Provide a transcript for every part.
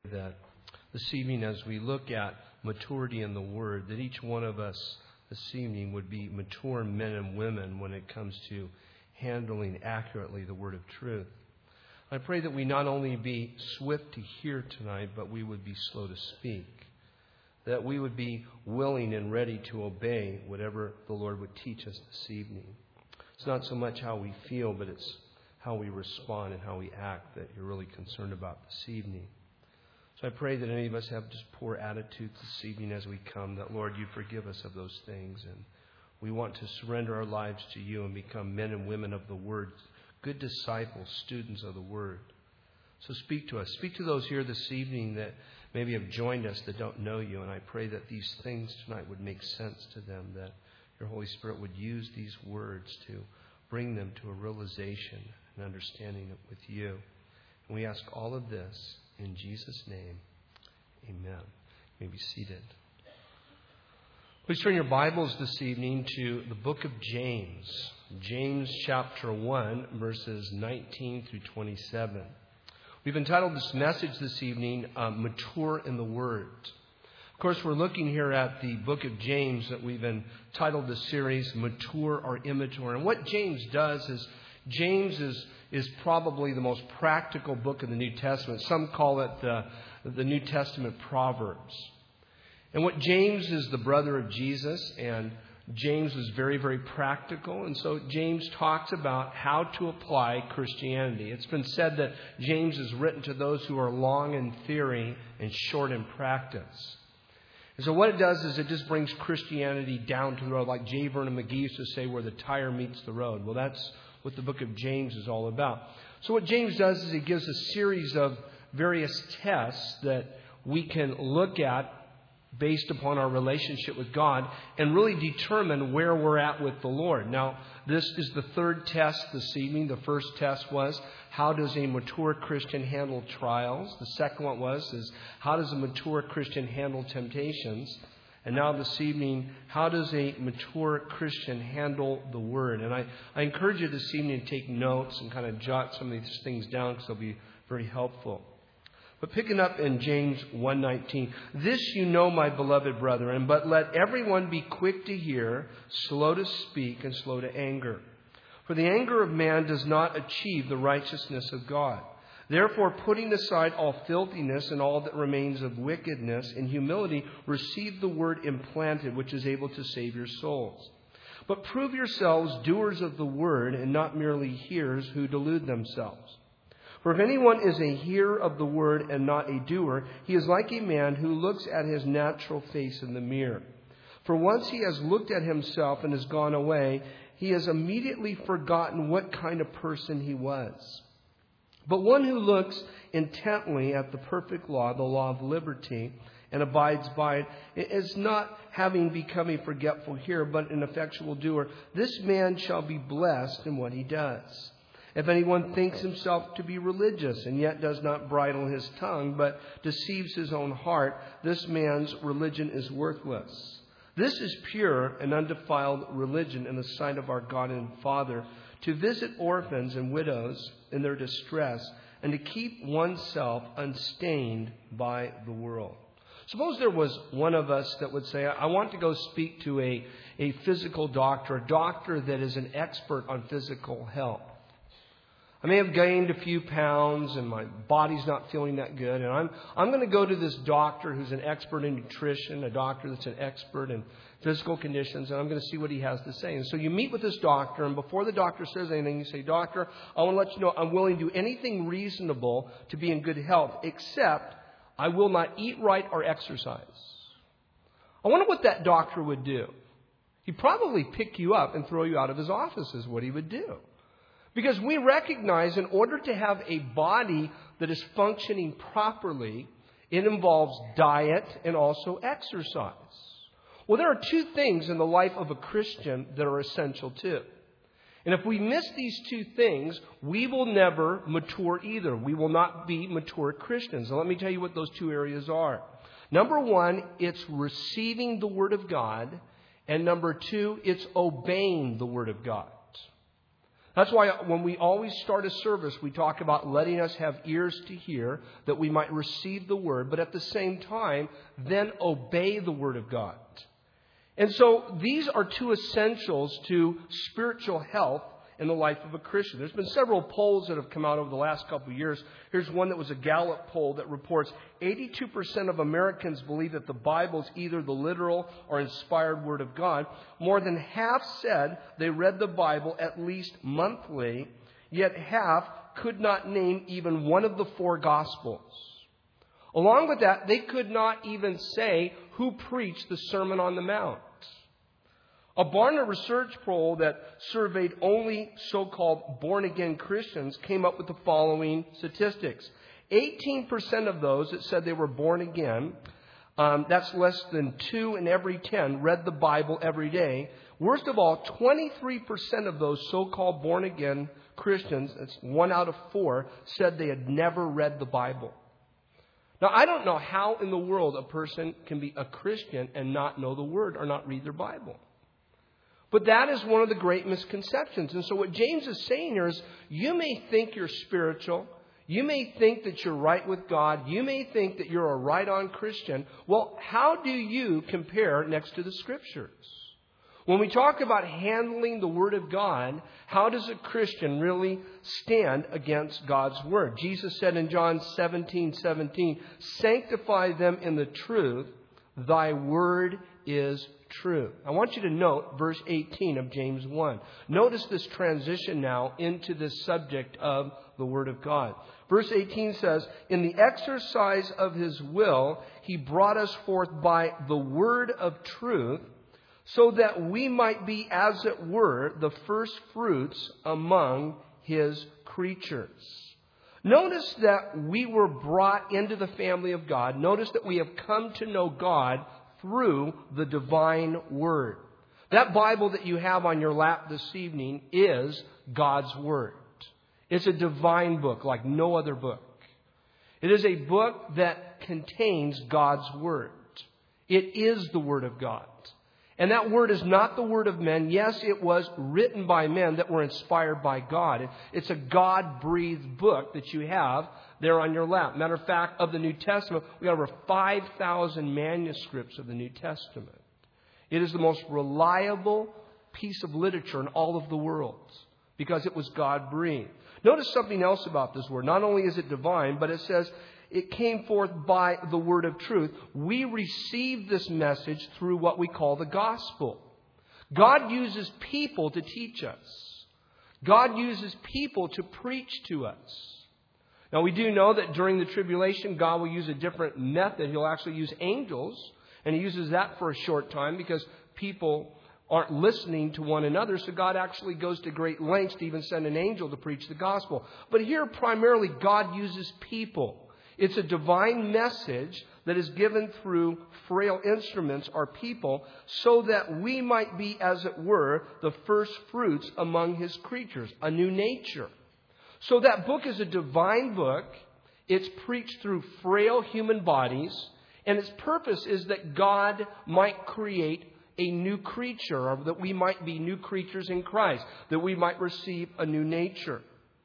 That this evening, as we look at maturity in the Word, that each one of us this evening would be mature men and women when it comes to handling accurately the Word of truth. I pray that we not only be swift to hear tonight, but we would be slow to speak. That we would be willing and ready to obey whatever the Lord would teach us this evening. It's not so much how we feel, but it's how we respond and how we act that you're really concerned about this evening. So I pray that any of us have just poor attitudes this evening as we come, that, Lord, you forgive us of those things. And we want to surrender our lives to you and become men and women of the Word, good disciples, students of the Word. So speak to us. Speak to those here this evening that maybe have joined us that don't know you. And I pray that these things tonight would make sense to them, that your Holy Spirit would use these words to bring them to a realization and understanding with you. And we ask all of this in Jesus' name. Amen. You may be seated. Please turn your Bibles this evening to the book of James. James chapter 1, verses 19 through 27. We've entitled this message this evening, Mature in the Word. Of course, we're looking here at the book of James that we've entitled the series, Mature or Immature. And what James does is, James is probably the most practical book of the New Testament. Some call it the New Testament Proverbs. And what James is the brother of Jesus, and James was very, very practical. And so James talks about how to apply Christianity. It's been said that James is written to those who are long in theory and short in practice. And so what it does is it just brings Christianity down to the road, like J. Vernon McGee used to say, where the tire meets the road. Well, that's what the book of James is all about. So what James does is he gives a series of various tests that we can look at based upon our relationship with God and really determine where we're at with the Lord. Now, this is the third test this evening. The first test was, how does a mature Christian handle trials? The second one was, how does a mature Christian handle temptations? And now this evening, how does a mature Christian handle the Word? And I encourage you this evening to take notes and kind of jot some of these things down because they'll be very helpful. But picking up in James 1:19, this you know, my beloved brethren, but let everyone be quick to hear, slow to speak, and slow to anger. For the anger of man does not achieve the righteousness of God. Therefore, putting aside all filthiness and all that remains of wickedness, in humility receive the word implanted, which is able to save your souls. But prove yourselves doers of the word, and not merely hearers who delude themselves. For if anyone is a hearer of the word and not a doer, he is like a man who looks at his natural face in the mirror. For once he has looked at himself and has gone away, he has immediately forgotten what kind of person he was. But one who looks intently at the perfect law, the law of liberty, and abides by it, is not having become a forgetful hearer, but an effectual doer. This man shall be blessed in what he does. If anyone thinks himself to be religious and yet does not bridle his tongue, but deceives his own heart, this man's religion is worthless. This is pure and undefiled religion in the sight of our God and Father, to visit orphans and widows in their distress, and to keep oneself unstained by the world. Suppose there was one of us that would say, I want to go speak to a physical doctor, a doctor that is an expert on physical health. I may have gained a few pounds and my body's not feeling that good. And I'm going to go to this doctor who's an expert in nutrition, a doctor that's an expert in physical conditions, and I'm going to see what he has to say. And so you meet with this doctor, and before the doctor says anything, you say, Doctor, I want to let you know I'm willing to do anything reasonable to be in good health, except I will not eat right or exercise. I wonder what that doctor would do. He'd probably pick you up and throw you out of his office is what he would do. Because we recognize in order to have a body that is functioning properly, it involves diet and also exercise. Well, there are two things in the life of a Christian that are essential too. And if we miss these two things, we will never mature either. We will not be mature Christians. And let me tell you what those two areas are. Number one, it's receiving the Word of God. And number two, it's obeying the Word of God. That's why when we always start a service, we talk about letting us have ears to hear, that we might receive the Word, but at the same time, then obey the Word of God. And so these are two essentials to spiritual health in the life of a Christian. There's been several polls that have come out over the last couple of years. Here's one that was a Gallup poll that reports 82% of Americans believe that the Bible is either the literal or inspired Word of God. More than half said they read the Bible at least monthly, yet half could not name even one of the 4 Gospels. Along with that, they could not even say who preached the Sermon on the Mount. A Barna research poll that surveyed only so-called born-again Christians came up with the following statistics. 18% of those that said they were born again, that's less than 2 in every 10, read the Bible every day. Worst of all, 23% of those so-called born-again Christians, that's 1 out of 4, said they had never read the Bible. Now, I don't know how in the world a person can be a Christian and not know the Word or not read their Bible. But that is one of the great misconceptions. And so what James is saying here is, you may think you're spiritual. You may think that you're right with God. You may think that you're a right-on Christian. Well, how do you compare next to the Scriptures? When we talk about handling the Word of God, how does a Christian really stand against God's Word? Jesus said in John 17:17, "Sanctify them in the truth. Thy Word is true." I want you to note verse 18 of James 1. Notice this transition now into this subject of the Word of God. Verse 18 says, "In the exercise of His will, He brought us forth by the word of truth, so that we might be, as it were, the first fruits among His creatures." Notice that we were brought into the family of God. Notice that we have come to know God through the divine Word. That Bible that you have on your lap this evening is God's Word. It's a divine book like no other book. It is a book that contains God's Word. It is the Word of God. And that Word is not the word of men. Yes, it was written by men that were inspired by God. It's a God-breathed book that you have there on your lap. Matter of fact, of the New Testament, we have over 5,000 manuscripts of the New Testament. It is the most reliable piece of literature in all of the world because it was God-breathed. Notice something else about this Word. Not only is it divine, but it says it came forth by the word of truth. We receive this message through what we call the gospel. God uses people to teach us. God uses people to preach to us. Now, we do know that during the tribulation, God will use a different method. He'll actually use angels, and He uses that for a short time because people aren't listening to one another. So God actually goes to great lengths to even send an angel to preach the gospel. But here, primarily, God uses people. It's a divine message that is given through frail instruments, our people, so that we might be, as it were, the first fruits among His creatures, a new nature. So that book is a divine book. It's preached through frail human bodies, and its purpose is that God might create a new creature, or that we might be new creatures in Christ, that we might receive a new nature.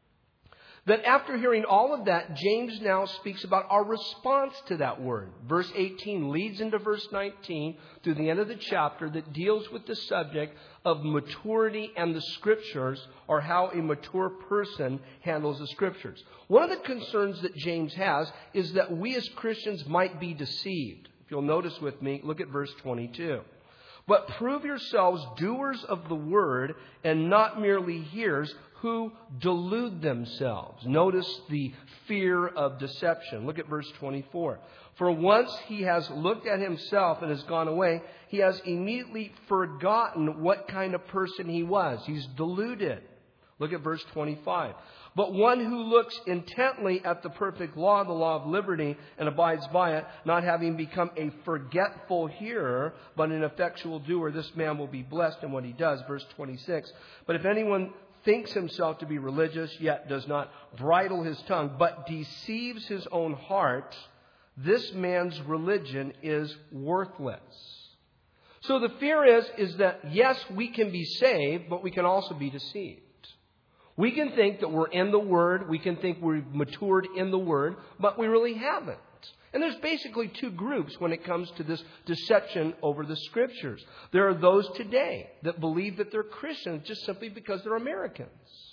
That after hearing all of that, James now speaks about our response to that word. Verse 18 leads into verse 19 through the end of the chapter that deals with the subject of maturity and the Scriptures, or how a mature person handles the Scriptures. One of the concerns that James has is that we as Christians might be deceived. If you'll notice with me, look at verse 22. "But prove yourselves doers of the word and not merely hearers, who delude themselves." Notice the fear of deception. Look at verse 24. "For once he has looked at himself and has gone away, he has immediately forgotten what kind of person he was." He's deluded. Look at verse 25. "But one who looks intently at the perfect law, the law of liberty, and abides by it, not having become a forgetful hearer, but an effectual doer, this man will be blessed in what he does." Verse 26. "But if anyone thinks himself to be religious, yet does not bridle his tongue, but deceives his own heart, this man's religion is worthless." So the fear is that, yes, we can be saved, but we can also be deceived. We can think that we're in the Word, we can think we've matured in the Word, but we really haven't. And there's basically two groups when it comes to this deception over the Scriptures. There are those today that believe that they're Christians just simply because they're Americans.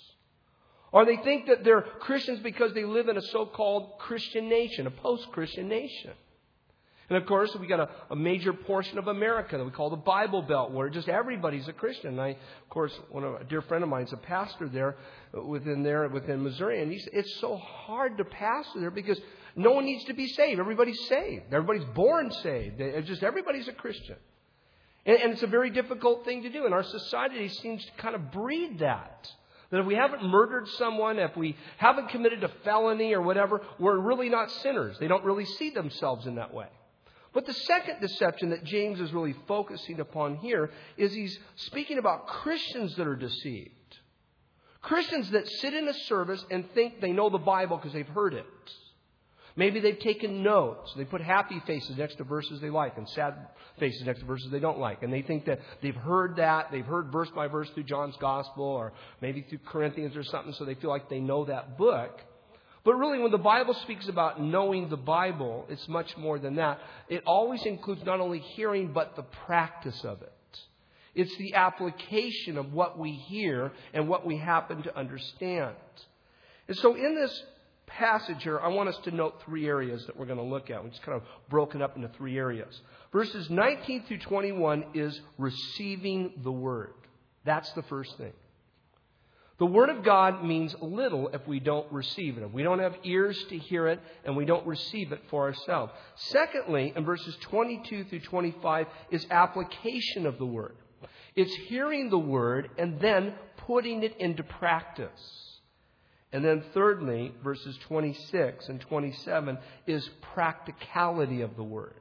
Or they think that they're Christians because they live in a so-called Christian nation, a post-Christian nation. And of course, we got a major portion of America that we call the Bible Belt, where just everybody's a Christian. And of course, a dear friend of mine is a pastor there within Missouri, and he said it's so hard to pastor there because no one needs to be saved. Everybody's saved. Everybody's born saved. It's just everybody's a Christian. And it's a very difficult thing to do. And our society seems to kind of breed that. That if we haven't murdered someone, if we haven't committed a felony or whatever, we're really not sinners. They don't really see themselves in that way. But the second deception that James is really focusing upon here is he's speaking about Christians that are deceived. Christians that sit in a service and think they know the Bible because they've heard it. Maybe they've taken notes. They put happy faces next to verses they like and sad faces next to verses they don't like. And they think that they've heard that. They've heard verse by verse through John's Gospel or maybe through Corinthians or something, so they feel like they know that book. But really, when the Bible speaks about knowing the Bible, it's much more than that. It always includes not only hearing, but the practice of it. It's the application of what we hear and what we happen to understand. And so in this passage here, I want us to note three areas that we're going to look at. It's kind of broken up into three areas. Verses 19 through 21 is receiving the Word. That's the first thing. The Word of God means little if we don't receive it. If we don't have ears to hear it and we don't receive it for ourselves. Secondly, in verses 22 through 25 is application of the Word. It's hearing the Word and then putting it into practice. And then thirdly, verses 26 and 27 is practicality of the Word.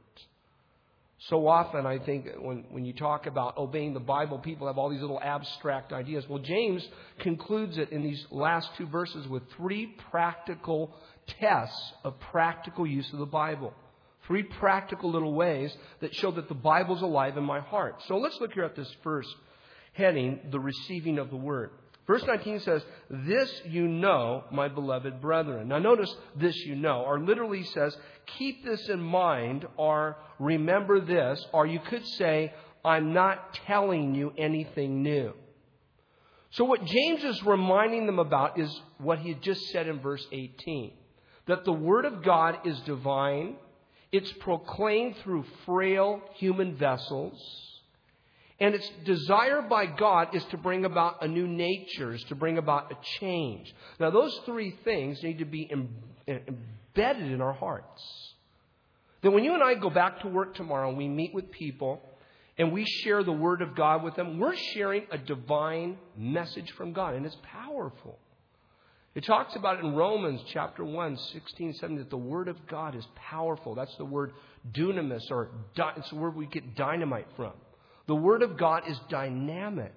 So often, I think, when you talk about obeying the Bible, people have all these little abstract ideas. Well, James concludes it in these last two verses with three practical tests of practical use of the Bible. Three practical little ways that show that the Bible's alive in my heart. So let's look here at this first heading, the receiving of the Word. Verse 19 says, "This you know, my beloved brethren." Now notice this you know, or literally says, keep this in mind, or remember this, or you could say, I'm not telling you anything new. So what James is reminding them about is what he had just said in verse 18. That the Word of God is divine. It's proclaimed through frail human vessels. And its desire by God is to bring about a new nature, is to bring about a change. Now, those three things need to be embedded in our hearts. That when you and I go back to work tomorrow and we meet with people and we share the Word of God with them, we're sharing a divine message from God, and it's powerful. It talks about it in Romans chapter 1, 16, 17, that the Word of God is powerful. That's the word dunamis, or it's the word we get dynamite from. The Word of God is dynamic.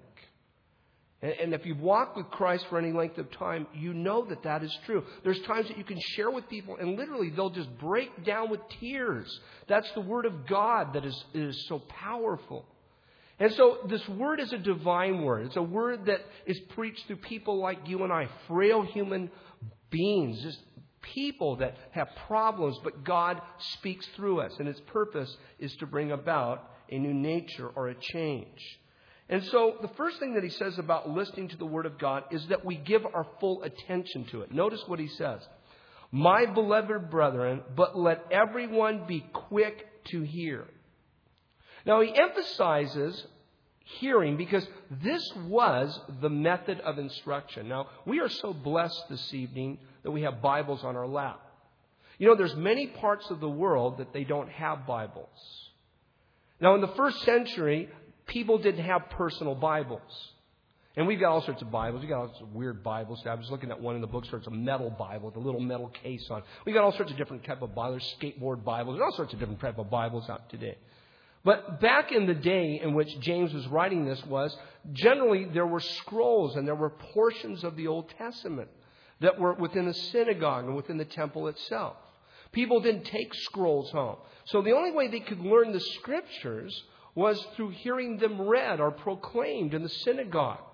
And if you've walked with Christ for any length of time, you know that that is true. There's times that you can share with people and literally they'll just break down with tears. That's the Word of God that is so powerful. And so this Word is a divine Word. It's a Word that is preached through people like you and I, frail human beings, just people that have problems, but God speaks through us. And its purpose is to bring about a new nature or a change. And so the first thing that he says about listening to the Word of God is that we give our full attention to it. Notice what he says. My beloved brethren, but let everyone be quick to hear. Now he emphasizes hearing because this was the method of instruction. Now we are so blessed this evening that we have Bibles on our lap. You know, there's many parts of the world that they don't have Bibles. Now, in the first century, people didn't have personal Bibles. And we've got all sorts of Bibles. We've got all sorts of weird Bibles. I was looking at one in the bookstore. It's a metal Bible with a little metal case on. We've got all sorts of different type of Bibles. There's skateboard Bibles. There's all sorts of different type of Bibles out today. But back in the day in which James was writing this was, generally there were scrolls and there were portions of the Old Testament that were within the synagogue and within the temple itself. People didn't take scrolls home. So the only way they could learn the Scriptures was through hearing them read or proclaimed in the synagogue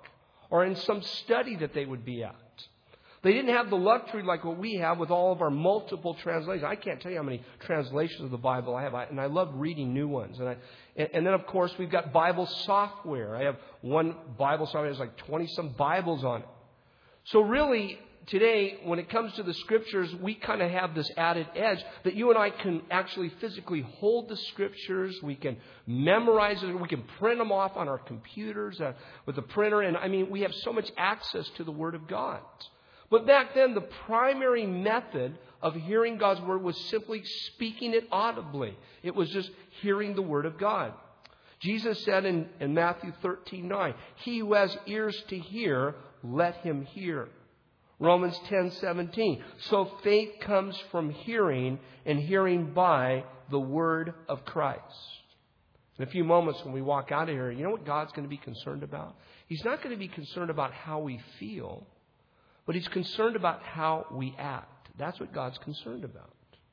or in some study that they would be at. They didn't have the luxury like what we have with all of our multiple translations. I can't tell you how many translations of the Bible I have, and I love reading new ones. And then, of course, we've got Bible software. I have one Bible software that has like 20-some Bibles on it. So really, today, when it comes to the Scriptures, we kind of have this added edge that you and I can actually physically hold the Scriptures. We can memorize it. We can print them off on our computers with a printer. And I mean, we have so much access to the Word of God. But back then, the primary method of hearing God's Word was simply speaking it audibly. It was just hearing the Word of God. Jesus said in Matthew 13:9, "He who has ears to hear, let him hear." Romans 10:17, "So faith comes from hearing, and hearing by the Word of Christ." In a few moments when we walk out of here, you know what God's going to be concerned about? He's not going to be concerned about how we feel, but He's concerned about how we act. That's what God's concerned about.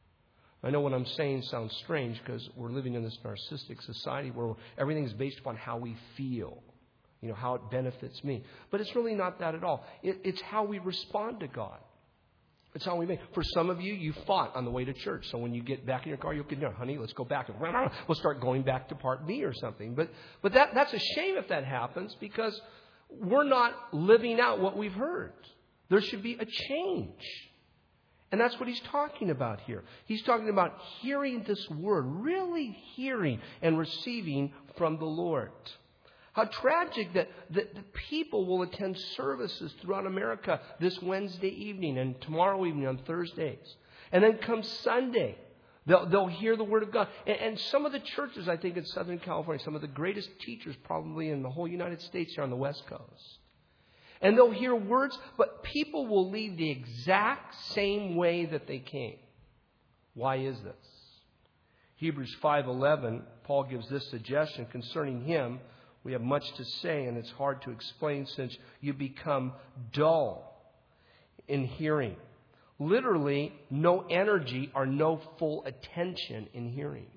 I know what I'm saying sounds strange because we're living in this narcissistic society where everything is based upon how we feel, you know, how it benefits me. But it's really not that at all. It's how we respond to God. It's how we make. For some of you, you fought on the way to church. So when you get back in your car, you'll get, honey, let's go back. We'll start going back to part B or something. But that's a shame if that happens because we're not living out what we've heard. There should be a change. And that's what he's talking about here. He's talking about hearing this word, really hearing and receiving from the Lord. How tragic that people will attend services throughout America this Wednesday evening and tomorrow evening on Thursdays. And then come Sunday, they'll hear the Word of God. And some of the churches, I think, in Southern California, some of the greatest teachers probably in the whole United States here on the West Coast. And they'll hear words, but people will leave the exact same way that they came. Why is this? Hebrews 5:11, Paul gives this suggestion concerning him. We have much to say, and it's hard to explain since you become dull in hearing. Literally, no energy or no full attention in hearing.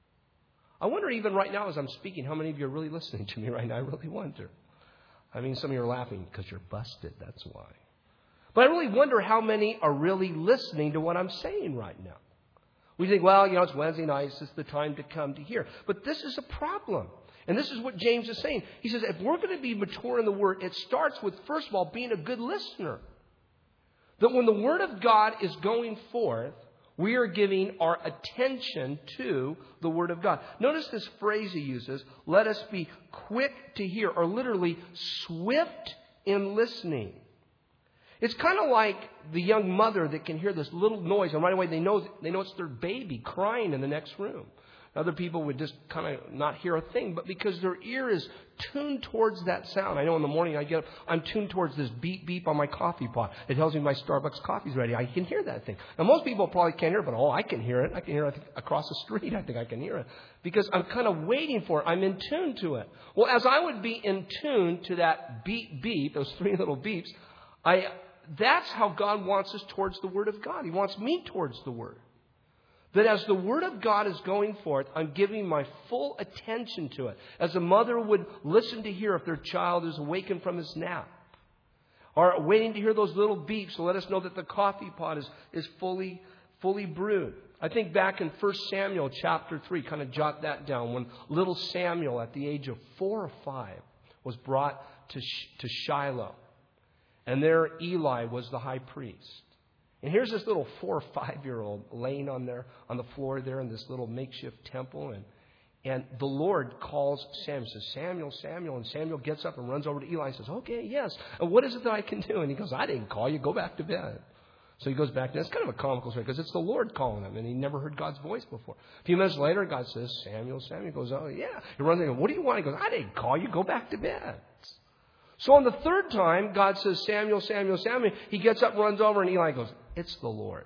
I wonder even right now as I'm speaking, how many of you are really listening to me right now? I really wonder. I mean, some of you are laughing because you're busted. That's why. But I really wonder how many are really listening to what I'm saying right now. We think, well, you know, it's Wednesday night. It's the time to come to hear. But this is a problem. And this is what James is saying. He says, if we're going to be mature in the Word, it starts with, first of all, being a good listener. That when the Word of God is going forth, we are giving our attention to the Word of God. Notice this phrase he uses, let us be quick to hear, or literally swift in listening. It's kind of like the young mother that can hear this little noise, and right away they know it's their baby crying in the next room. Other people would just kind of not hear a thing, but because their ear is tuned towards that sound. I know in the morning I get up, I'm tuned towards this beep beep on my coffee pot. It tells me my Starbucks coffee's ready. I can hear that thing. Now most people probably can't hear it, but I can hear it. I can hear it across the street. I think I can hear it because I'm kind of waiting for it. I'm in tune to it. Well, as I would be in tune to that beep beep, those three little beeps, that's how God wants us towards the Word of God. He wants me towards the Word. That as the Word of God is going forth, I'm giving my full attention to it. As a mother would listen to hear if their child is awakened from his nap. Or waiting to hear those little beeps to let us know that the coffee pot is fully brewed. I think back in 1 Samuel chapter 3, kind of jot that down, when little Samuel at the age of 4 or 5 was brought to Shiloh. And there Eli was the high priest. And here's this little 4 or 5-year-old laying on the floor there in this little makeshift temple. And the Lord calls Samuel, says, Samuel, Samuel. And Samuel gets up and runs over to Eli and says, okay, yes. And what is it that I can do? And he goes, I didn't call you. Go back to bed. So he goes back. And it's kind of a comical story because it's the Lord calling him. And he never heard God's voice before. A few minutes later, God says, Samuel, Samuel. He goes, oh, yeah. He runs in and goes, what do you want? He goes, I didn't call you. Go back to bed. So on the third time, God says, Samuel, Samuel, Samuel. He gets up, runs over, and Eli goes, it's the Lord.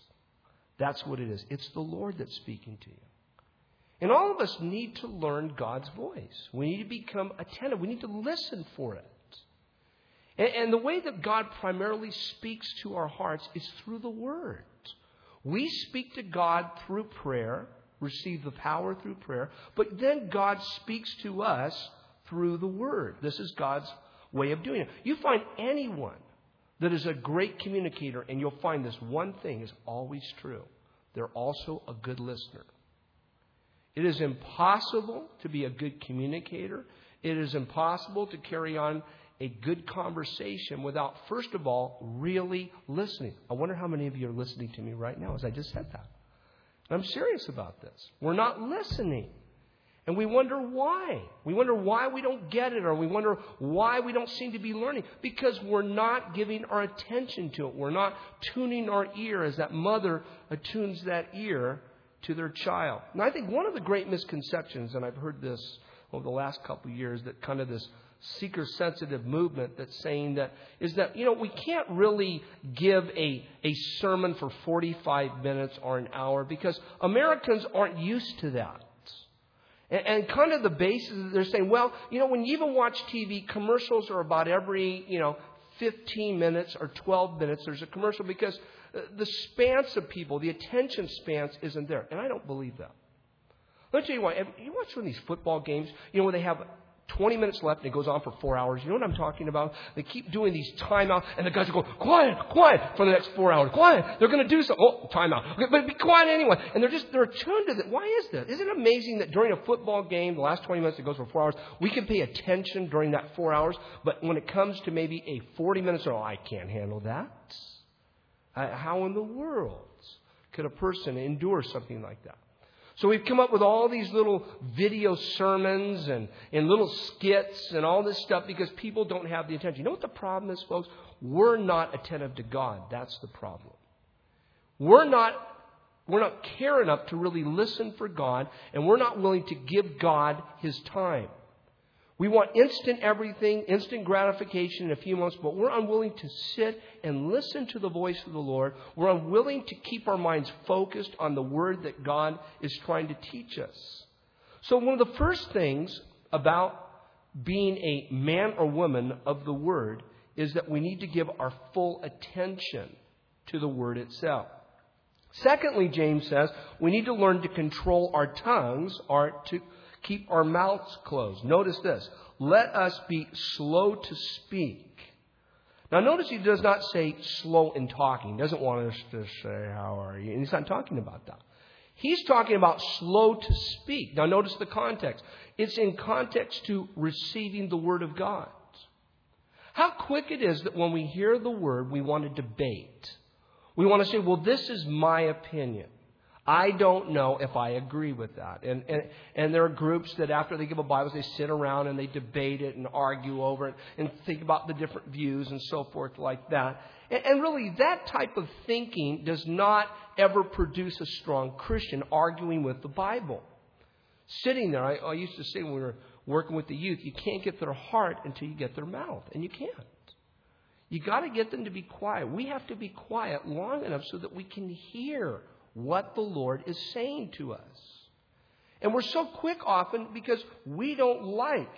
That's what it is. It's the Lord that's speaking to you. And all of us need to learn God's voice. We need to become attentive. We need to listen for it. And the way that God primarily speaks to our hearts is through the Word. We speak to God through prayer, receive the power through prayer, but then God speaks to us through the Word. This is God's way of doing it. You find anyone that is a great communicator, and you'll find this one thing is always true. They're also a good listener. It is impossible to be a good communicator. It is impossible to carry on a good conversation without, first of all, really listening. I wonder how many of you are listening to me right now as I just said that. I'm serious about this. We're not listening. And we wonder why. We wonder why we don't get it, or we wonder why we don't seem to be learning. Because we're not giving our attention to it. We're not tuning our ear as that mother attunes that ear to their child. And I think one of the great misconceptions, and I've heard this over the last couple of years, that kind of this seeker-sensitive movement that's saying that is that, we can't really give a sermon for 45 minutes or an hour because Americans aren't used to that. And kind of the basis, they're saying, well, when you even watch TV, commercials are about every, 15 minutes or 12 minutes. There's a commercial because the spans of people, the attention spans isn't there. And I don't believe that. Let me tell you why. You watch one of these football games, where they have 20 minutes left and it goes on for 4 hours. You know what I'm talking about? They keep doing these timeouts and the guys are going, quiet for the next 4 hours. Quiet. They're going to do something. Oh, timeout. Okay, but be quiet anyway. And they're attuned to that. Why is that? Isn't it amazing that during a football game, the last 20 minutes, it goes for 4 hours, we can pay attention during that 4 hours. But when it comes to maybe a 40 minutes, I can't handle that. How in the world could a person endure something like that? So we've come up with all these little video sermons and little skits and all this stuff because people don't have the attention. You know what the problem is, folks? We're not attentive to God. That's the problem. We're not care enough to really listen for God, and we're not willing to give God His time. We want instant everything, instant gratification in a few months, but we're unwilling to sit and listen to the voice of the Lord. We're unwilling to keep our minds focused on the Word that God is trying to teach us. So one of the first things about being a man or woman of the Word is that we need to give our full attention to the Word itself. Secondly, James says, we need to learn to control our tongues or to keep our mouths closed. Notice this. Let us be slow to speak. Now notice he does not say slow in talking. He doesn't want us to say, how are you? And he's not talking about that. He's talking about slow to speak. Now notice the context. It's in context to receiving the Word of God. How quick it is that when we hear the Word, we want to debate. We want to say, well, this is my opinion. I don't know if I agree with that. And there are groups that after they give a Bible, they sit around and they debate it and argue over it and think about the different views and so forth like that. And really, that type of thinking does not ever produce a strong Christian arguing with the Bible. Sitting there, I used to say when we were working with the youth, you can't get their heart until you get their mouth. And you can't. You got to get them to be quiet. We have to be quiet long enough so that we can hear what the Lord is saying to us. And we're so quick often because we don't like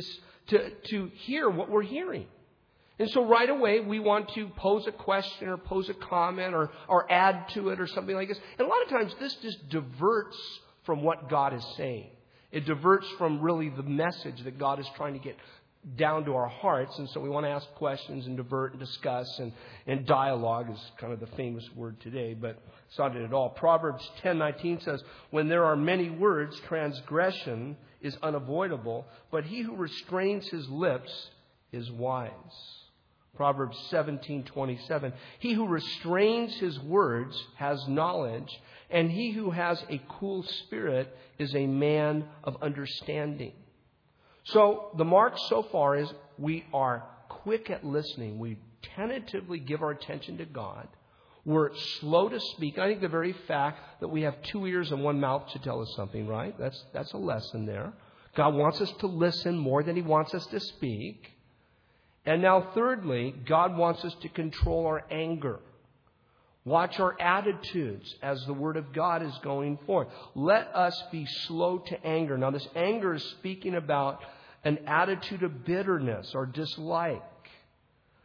to hear what we're hearing. And so right away we want to pose a question or pose a comment or add to it or something like this. And a lot of times this just diverts from what God is saying. It diverts from really the message that God is trying to get down to our hearts. And so we want to ask questions and divert and discuss, and dialogue is kind of the famous word today, but it's not it at all. Proverbs 10:19 says, when there are many words, transgression is unavoidable, but he who restrains his lips is wise. Proverbs 17:27, he who restrains his words has knowledge, and he who has a cool spirit is a man of understanding. So the mark so far is we are quick at listening. We tentatively give our attention to God. We're slow to speak. I think the very fact that we have 2 ears and 1 mouth should tell us something, right? That's a lesson there. God wants us to listen more than He wants us to speak. And now thirdly, God wants us to control our anger. Watch our attitudes as the Word of God is going forth. Let us be slow to anger. Now this anger is speaking about an attitude of bitterness or dislike.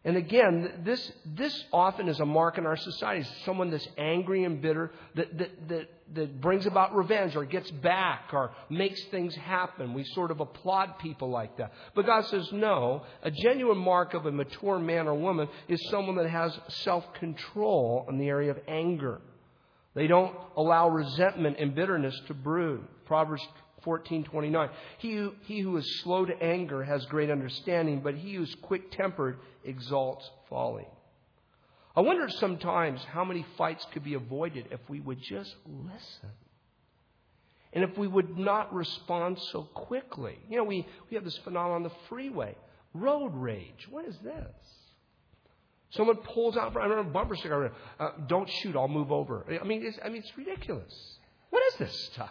And again, this often is a mark in our society. Someone that's angry and bitter, that brings about revenge or gets back or makes things happen. We sort of applaud people like that. But God says, no, a genuine mark of a mature man or woman is someone that has self-control in the area of anger. They don't allow resentment and bitterness to brood. Proverbs 14:29. He who is slow to anger has great understanding, but he who is quick-tempered exalts folly. I wonder sometimes how many fights could be avoided if we would just listen. And if we would not respond so quickly. You know, we have this phenomenon on the freeway. Road rage. What is this? Someone pulls out, I remember a bumper sticker, don't shoot, I'll move over. I mean, it's ridiculous. What is this stuff?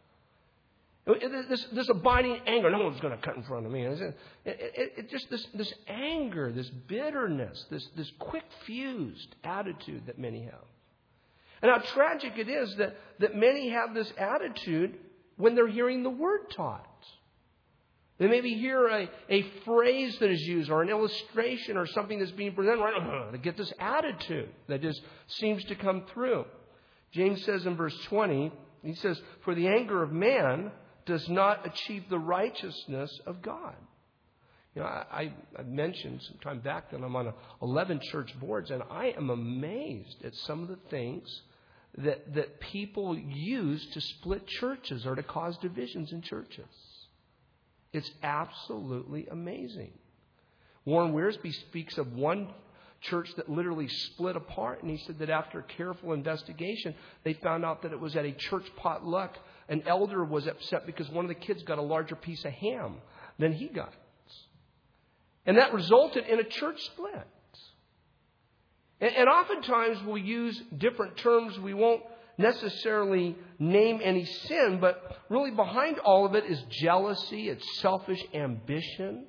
This abiding anger. No one's going to cut in front of me. Just this anger, this bitterness, this quick-fused attitude that many have. And how tragic it is that many have this attitude when they're hearing the Word taught. They maybe hear a phrase that is used or an illustration or something that's being presented. Right? They get this attitude that just seems to come through. James says in verse 20, he says, for the anger of man does not achieve the righteousness of God. You know, I mentioned some time back that I'm on 11 church boards, and I am amazed at some of the things that people use to split churches or to cause divisions in churches. It's absolutely amazing. Warren Wiersbe speaks of one church that literally split apart, and he said that after careful investigation, they found out that it was at a church potluck. An elder was upset because one of the kids got a larger piece of ham than he got. And that resulted in a church split. And oftentimes we'll use different terms. We won't necessarily name any sin, but really behind all of it is jealousy. It's selfish ambition.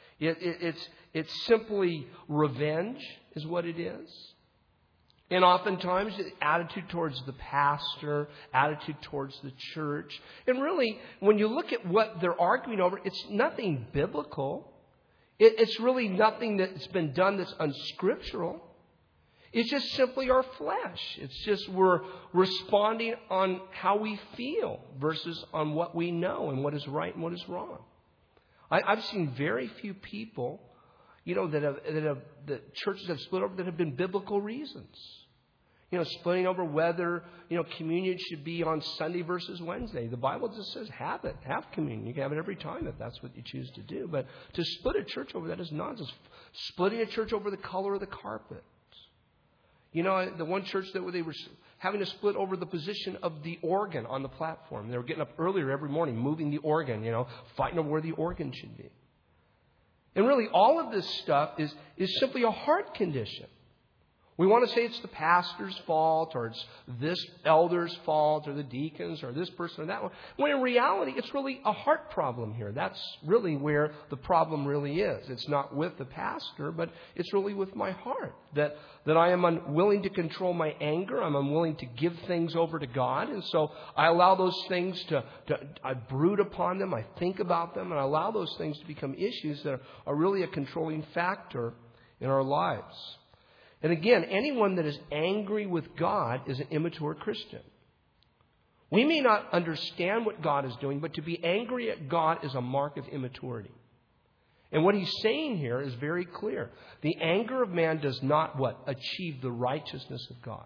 It's simply revenge is what it is. And oftentimes attitude towards the pastor, attitude towards the church. And really, when you look at what they're arguing over, it's nothing biblical. It's really nothing that's been done that's unscriptural. It's just simply our flesh. It's just we're responding on how we feel versus on what we know and what is right and what is wrong. I've seen very few people, you know, that churches have split over that have been biblical reasons. You know, splitting over whether, you know, communion should be on Sunday versus Wednesday. The Bible just says have it. Have communion. You can have it every time if that's what you choose to do. But to split a church over that is nonsense. Splitting a church over the color of the carpet. You know, the one church that they were having to split over the position of the organ on the platform. They were getting up earlier every morning, moving the organ, you know, fighting over where the organ should be. And really, all of this stuff is simply a heart condition. We want to say it's the pastor's fault, or it's this elder's fault, or the deacons, or this person or that one. When in reality, it's really a heart problem here. That's really where the problem really is. It's not with the pastor, but it's really with my heart. That I am unwilling to control my anger. I'm unwilling to give things over to God. And so I allow those things I brood upon them. I think about them. And I allow those things to become issues that are really a controlling factor in our lives. And again, anyone that is angry with God is an immature Christian. We may not understand what God is doing, but to be angry at God is a mark of immaturity. And what he's saying here is very clear. The anger of man does not achieve the righteousness of God.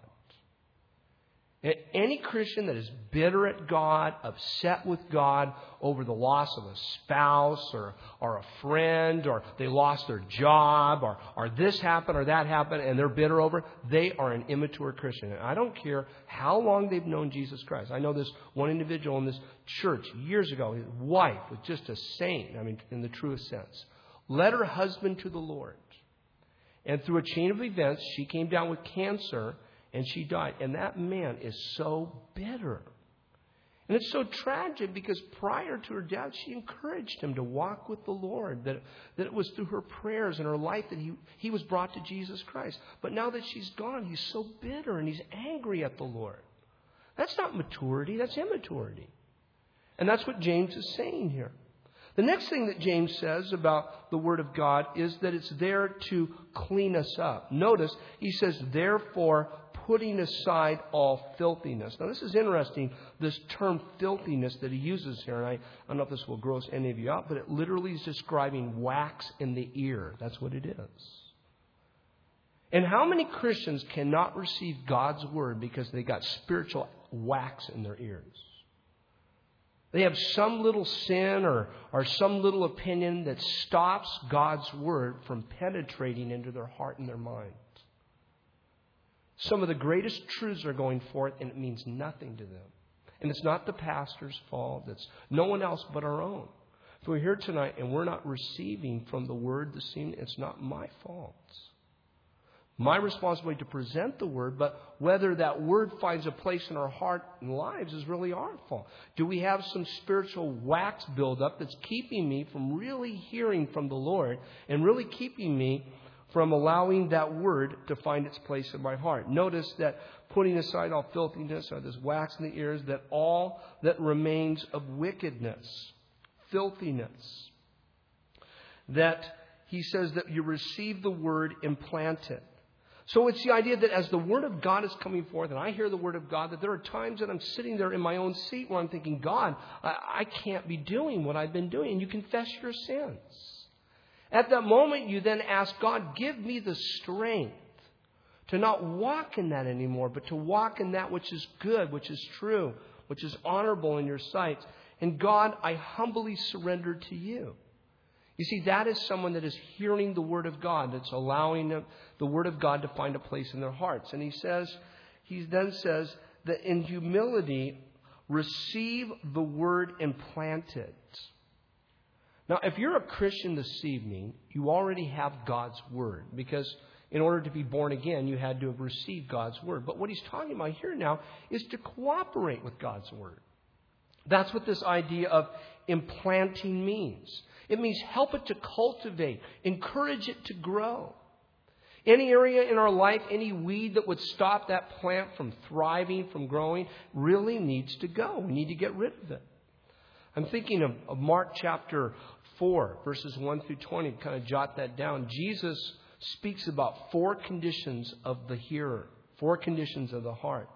Any Christian that is bitter at God, upset with God over the loss of a spouse or a friend, or they lost their job, or this happened or that happened, and they're bitter over it, they are an immature Christian. And I don't care how long they've known Jesus Christ. I know this one individual in this church years ago, his wife was just a saint, I mean, in the truest sense, led her husband to the Lord. And through a chain of events, she came down with cancer, and she died. And that man is so bitter. And it's so tragic because prior to her death, she encouraged him to walk with the Lord. That it was through her prayers and her life that he was brought to Jesus Christ. But now that she's gone, he's so bitter and he's angry at the Lord. That's not maturity. That's immaturity. And that's what James is saying here. The next thing that James says about the Word of God is that it's there to clean us up. Notice, he says, therefore, putting aside all filthiness. Now, this is interesting, this term filthiness that he uses here. And I don't know if this will gross any of you out, but it literally is describing wax in the ear. That's what it is. And how many Christians cannot receive God's Word because they got spiritual wax in their ears? They have some little sin or some little opinion that stops God's Word from penetrating into their heart and their mind. Some of the greatest truths are going forth, and it means nothing to them. And it's not the pastor's fault. It's no one else but our own. If we're here tonight and we're not receiving from the Word this evening, it's not my fault. My responsibility to present the Word, but whether that Word finds a place in our heart and lives is really our fault. Do we have some spiritual wax buildup that's keeping me from really hearing from the Lord and really keeping me from allowing that Word to find its place in my heart? Notice that putting aside all filthiness, or this wax in the ears, that all that remains of wickedness, filthiness, that he says that you receive the Word implanted. So it's the idea that as the Word of God is coming forth and I hear the Word of God, that there are times that I'm sitting there in my own seat where I'm thinking, God, I can't be doing what I've been doing. And you confess your sins. At that moment, you then ask God, give me the strength to not walk in that anymore, but to walk in that which is good, which is true, which is honorable in your sight. And God, I humbly surrender to you. You see, that is someone that is hearing the Word of God, that's allowing the Word of God to find a place in their hearts. And he then says that in humility, receive the Word implanted. Now, if you're a Christian this evening, you already have God's Word, because in order to be born again, you had to have received God's Word. But what he's talking about here now is to cooperate with God's Word. That's what this idea of implanting means. It means help it to cultivate, encourage it to grow. Any area in our life, any weed that would stop that plant from thriving, from growing, really needs to go. We need to get rid of it. I'm thinking of Mark chapter 4, verses 1 through 20. Kind of jot that down. Jesus speaks about 4 conditions of the hearer, 4 conditions of the heart.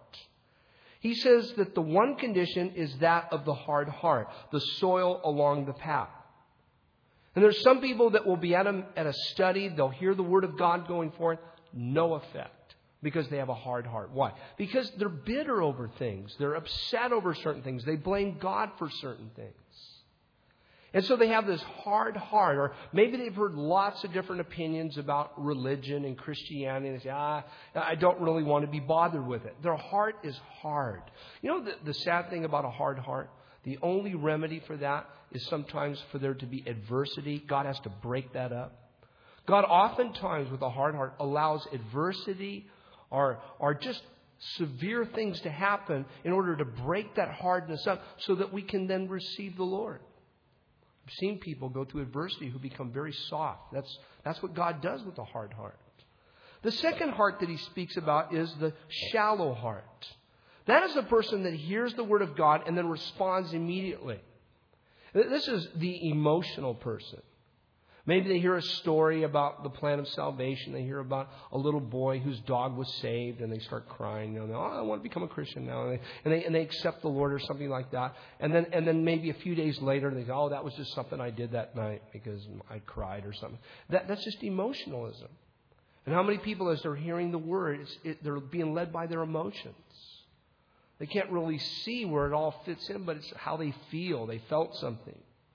He says that the one condition is that of the hard heart, the soil along the path. And there's some people that will be at a study, they'll hear the Word of God going forth, no effect, because they have a hard heart. Why? Because they're bitter over things. They're upset over certain things. They blame God for certain things. And so they have this hard heart, or maybe they've heard lots of different opinions about religion and Christianity, and they say, I don't really want to be bothered with it. Their heart is hard. You know the sad thing about a hard heart? The only remedy for that is sometimes for there to be adversity. God has to break that up. God oftentimes with a hard heart allows adversity or just severe things to happen in order to break that hardness up so that we can then receive the Lord. I've seen people go through adversity who become very soft. That's what God does with a hard heart. The second heart that he speaks about is the shallow heart. That is the person that hears the Word of God and then responds immediately. This is the emotional person. Maybe they hear a story about the plan of salvation. They hear about a little boy whose dog was saved, and they start crying. I want to become a Christian now, and they accept the Lord or something like that. And then maybe a few days later they go, that was just something I did that night because I cried or something. That's just emotionalism. And how many people, as they're hearing the Word, they're being led by their emotions. They can't really see where it all fits in, but it's how they feel. They felt something.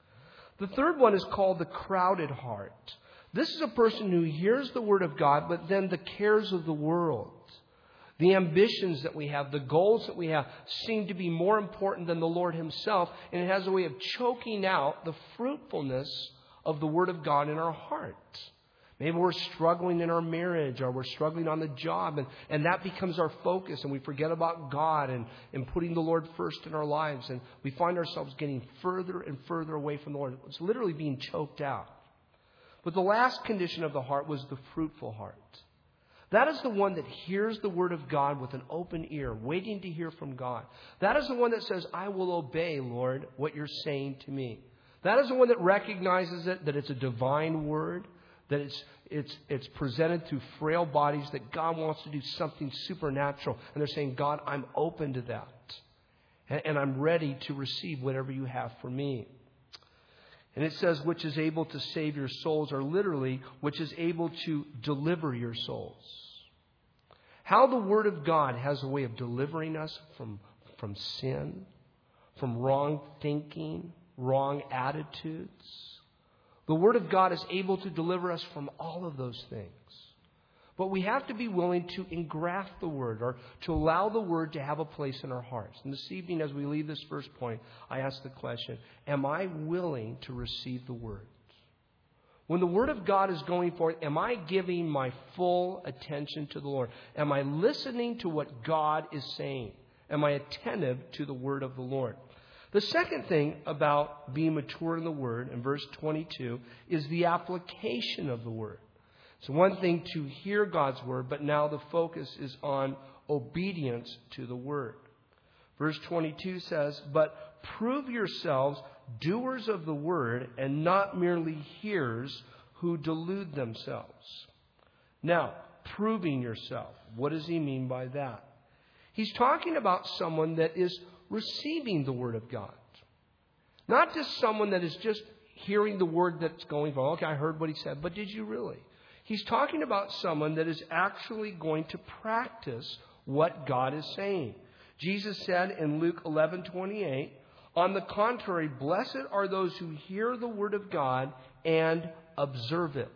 The third one is called the crowded heart. This is a person who hears the Word of God, but then the cares of the world, the ambitions that we have, the goals that we have seem to be more important than the Lord Himself, and it has a way of choking out the fruitfulness of the Word of God in our heart. Maybe we're struggling in our marriage, or we're struggling on the job, and that becomes our focus, and we forget about God and putting the Lord first in our lives, and we find ourselves getting further and further away from the Lord. It's literally being choked out. But the last condition of the heart was the fruitful heart. That is the one that hears the Word of God with an open ear, waiting to hear from God. That is the one that says, I will obey, Lord, what you're saying to me. That is the one that recognizes it, that it's a divine word, that it's presented through frail bodies, that God wants to do something supernatural. And they're saying, God, I'm open to that. And I'm ready to receive whatever you have for me. And it says, which is able to save your souls, or literally, which is able to deliver your souls. How the Word of God has a way of delivering us from sin, from wrong thinking, wrong attitudes. The Word of God is able to deliver us from all of those things. But we have to be willing to engraft the Word, or to allow the Word to have a place in our hearts. And this evening, as we leave this first point, I ask the question, am I willing to receive the Word? When the Word of God is going forth, am I giving my full attention to the Lord? Am I listening to what God is saying? Am I attentive to the Word of the Lord? The second thing about being mature in the Word, in verse 22, is the application of the Word. It's one thing to hear God's Word, but now the focus is on obedience to the Word. Verse 22 says, but prove yourselves doers of the Word and not merely hearers who delude themselves. Now, proving yourself. What does he mean by that? He's talking about someone that is receiving the Word of God. Not just someone that is just hearing the Word that's going from, okay, I heard what he said, but did you really? He's talking about someone that is actually going to practice what God is saying. Jesus said in Luke 11:28, on the contrary, blessed are those who hear the Word of God and observe it.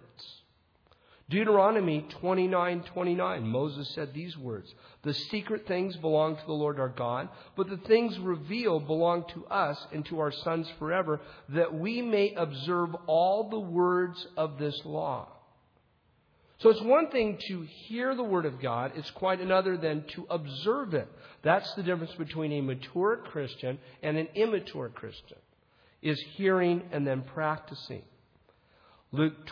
Deuteronomy 29:29, Moses said these words, the secret things belong to the Lord our God, but the things revealed belong to us and to our sons forever, that we may observe all the words of this law. So it's one thing to hear the Word of God. It's quite another than to observe it. That's the difference between a mature Christian and an immature Christian, is hearing and then practicing. Luke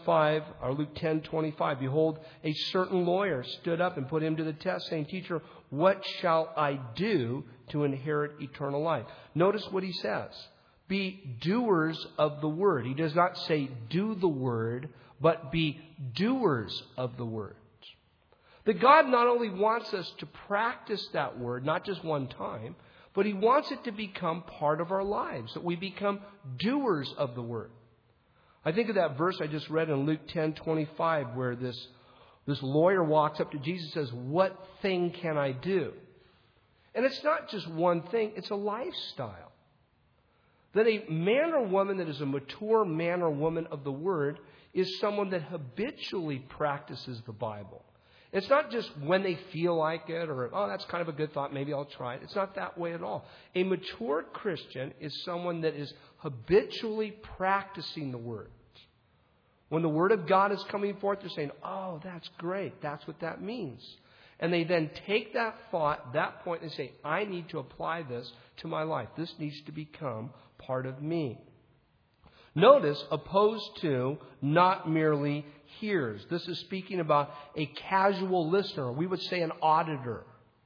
10:25, behold, a certain lawyer stood up and put him to the test, saying, Teacher, what shall I do to inherit eternal life? Notice what he says. Be doers of the Word. He does not say do the Word, but be doers of the Word. That God not only wants us to practice that Word, not just one time, but He wants it to become part of our lives, that we become doers of the Word. I think of that verse I just read in Luke 10:25, where this lawyer walks up to Jesus and says, what thing can I do? And it's not just one thing, it's a lifestyle. That a man or woman that is a mature man or woman of the Word is someone that habitually practices the Bible. It's not just when they feel like it, or, oh, that's kind of a good thought, maybe I'll try it. It's not that way at all. A mature Christian is someone that is habitually practicing the Word. When the Word of God is coming forth, they're saying, oh, that's great. That's what that means. And they then take that thought, that point, and say, I need to apply this to my life. This needs to become part of me. Notice, opposed to not merely hearers. This is speaking about a casual listener. We would say an auditor.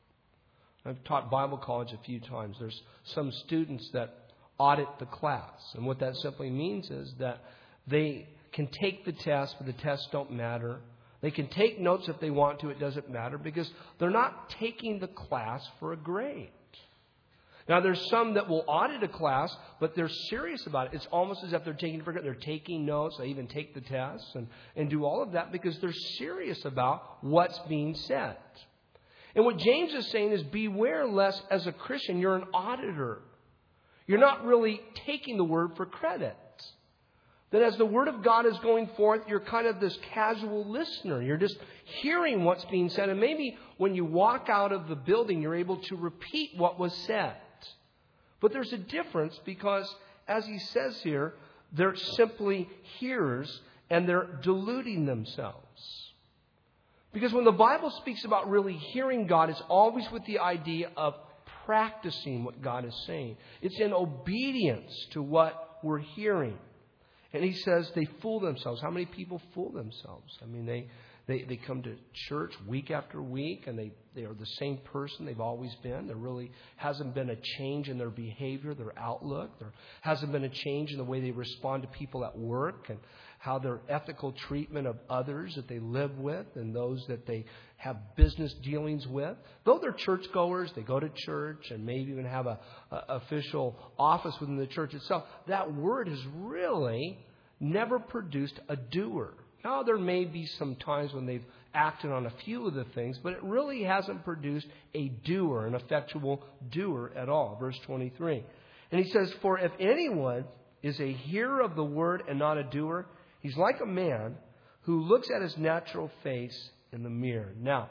I've taught Bible college a few times. There's some students that audit the class. And what that simply means is that they can take the test, but the tests don't matter. They can take notes if they want to. It doesn't matter because they're not taking the class for a grade. Now, there's some that will audit a class, but they're serious about it. It's almost as if they're taking it for granted. They're taking notes. They even take the tests and do all of that because they're serious about what's being said. And what James is saying is beware lest as a Christian you're an auditor. You're not really taking the Word for credit. That as the Word of God is going forth, you're kind of this casual listener. You're just hearing what's being said. And maybe when you walk out of the building, you're able to repeat what was said. But there's a difference because, as he says here, they're simply hearers and they're deluding themselves. Because when the Bible speaks about really hearing God, it's always with the idea of practicing what God is saying. It's in obedience to what we're hearing. And he says they fool themselves. How many people fool themselves? I mean, They come to church week after week, and they are the same person they've always been. There really hasn't been a change in their behavior, their outlook. There hasn't been a change in the way they respond to people at work and how their ethical treatment of others that they live with and those that they have business dealings with. Though they're churchgoers, they go to church and maybe even have a official office within the church itself. That word has really never produced a doer. Now, there may be some times when they've acted on a few of the things, but it really hasn't produced a doer, an effectual doer at all. Verse 23. And he says, for if anyone is a hearer of the word and not a doer, he's like a man who looks at his natural face in the mirror. Now,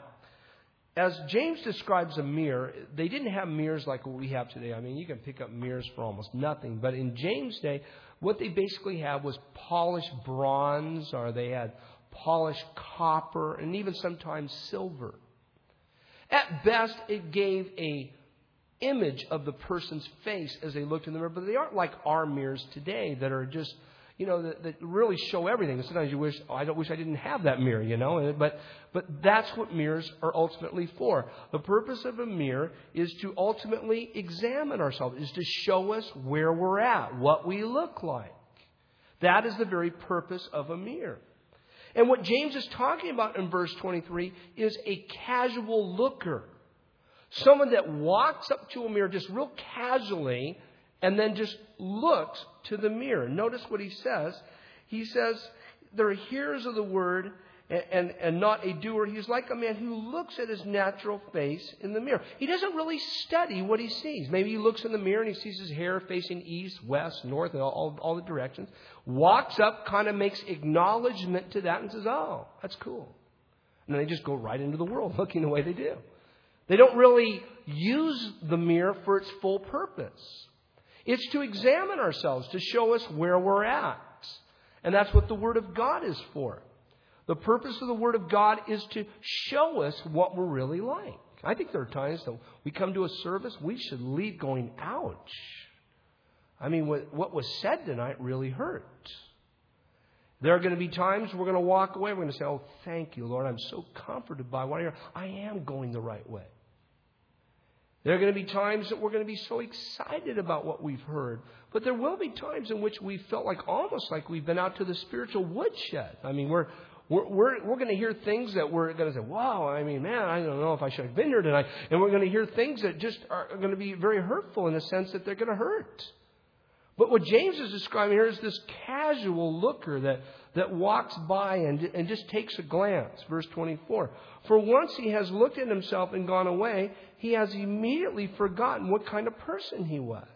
as James describes a mirror, they didn't have mirrors like what we have today. I mean, you can pick up mirrors for almost nothing. But in James' day, what they basically had was polished bronze, or they had polished copper, and even sometimes silver. At best, it gave a image of the person's face as they looked in the mirror. But they aren't like our mirrors today that are just, that really show everything. And sometimes you wish, I wish I didn't have that mirror, But that's what mirrors are ultimately for. The purpose of a mirror is to ultimately examine ourselves, is to show us where we're at, what we look like. That is the very purpose of a mirror. And what James is talking about in verse 23 is a casual looker. Someone that walks up to a mirror just real casually and then just looks to the mirror. Notice what he says. He says, they're hearers of the word and not a doer. He's like a man who looks at his natural face in the mirror. He doesn't really study what he sees. Maybe he looks in the mirror and he sees his hair facing east, west, north, and all the directions. Walks up, kind of makes acknowledgement to that and says, oh, that's cool. And then they just go right into the world looking the way they do. They don't really use the mirror for its full purpose. It's to examine ourselves, to show us where we're at. And that's what the Word of God is for. The purpose of the Word of God is to show us what we're really like. I think there are times that we come to a service, we should leave going, ouch. I mean, what was said tonight really hurt. There are going to be times we're going to walk away, we're going to say, oh, thank you, Lord, I'm so comforted by what I hear. I am going the right way. There are going to be times that we're going to be so excited about what we've heard. But there will be times in which we felt like almost like we've been out to the spiritual woodshed. I mean, we're going to hear things that we're going to say, wow, I mean, man, I don't know if I should have been here tonight. And we're going to hear things that just are going to be very hurtful in the sense that they're going to hurt. But what James is describing here is this casual looker that walks by and just takes a glance. Verse 24. For once he has looked at himself and gone away, he has immediately forgotten what kind of person he was.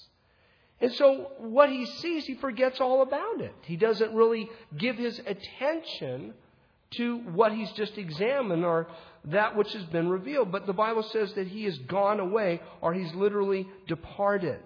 And so what he sees, he forgets all about it. He doesn't really give his attention to what he's just examined or that which has been revealed. But the Bible says that he has gone away, or he's literally departed.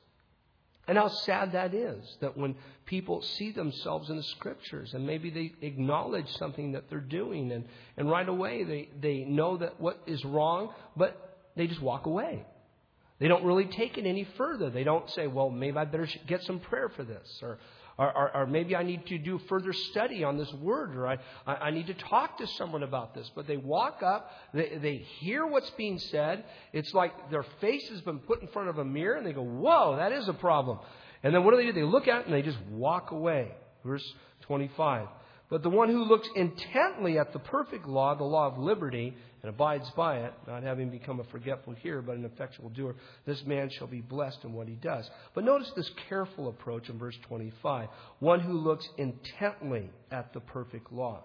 And how sad that is, that when people see themselves in the Scriptures and maybe they acknowledge something that they're doing and right away they know that what is wrong, but they just walk away. They don't really take it any further. They don't say, well, maybe I better get some prayer for this, or maybe I need to do further study on this word, or I need to talk to someone about this. But they walk up, they hear what's being said. It's like their face has been put in front of a mirror, and they go, whoa, that is a problem. And then what do? They look at it, and they just walk away. Verse 25. But the one who looks intently at the perfect law, the law of liberty, and abides by it, not having become a forgetful hearer, but an effectual doer, this man shall be blessed in what he does. But notice this careful approach in verse 25. One who looks intently at the perfect law.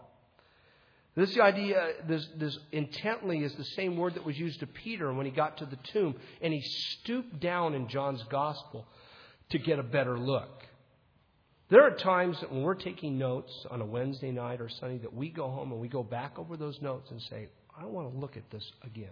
This idea, this intently is the same word that was used to Peter when he got to the tomb, and he stooped down in John's gospel to get a better look. There are times that when we're taking notes on a Wednesday night or Sunday that we go home and we go back over those notes and say, I want to look at this again.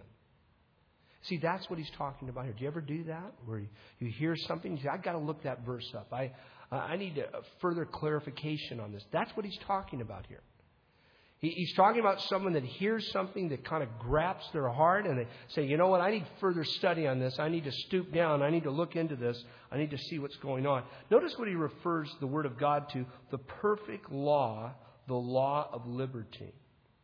See, that's what he's talking about here. Do you ever do that? Where you hear something, you say, I've got to look that verse up. I need a further clarification on this. That's what he's talking about here. He's talking about someone that hears something that kind of grabs their heart and they say, you know what, I need further study on this. I need to stoop down. I need to look into this. I need to see what's going on. Notice what he refers the Word of God to, the perfect law, the law of liberty.